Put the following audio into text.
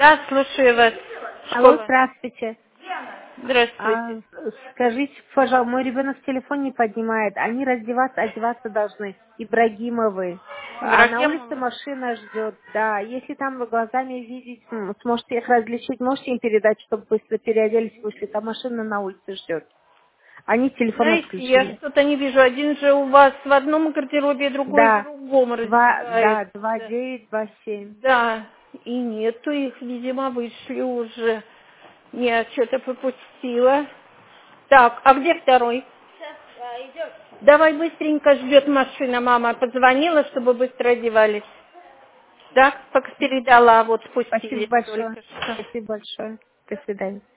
Да, слушаю вас. Алло, Школа. здравствуйте. Здравствуйте. Скажите, пожалуйста, мой ребенок телефон не поднимает. Они раздеваться, одеваться должны. Ибрагимовы. А на улице Ибрагимова? машина ждет. Да, если там вы глазами видеть, сможете их различить, можете им передать, чтобы быстро переоделись, если там машина на улице ждет. Они телефон Знаете, я отключили. что-то не вижу. Один же у вас в одном гардеробе, другой в Да, другом да, раздевается. 2.9, 2.7. Да, и нету их, видимо, вышли уже. Я что-то пропустила. Так, а где второй? Давай быстренько, ждет машина, мама позвонила, чтобы быстро одевались. Так, пока передала, вот Спасибо спустились большое. только что. Спасибо большое. До свидания.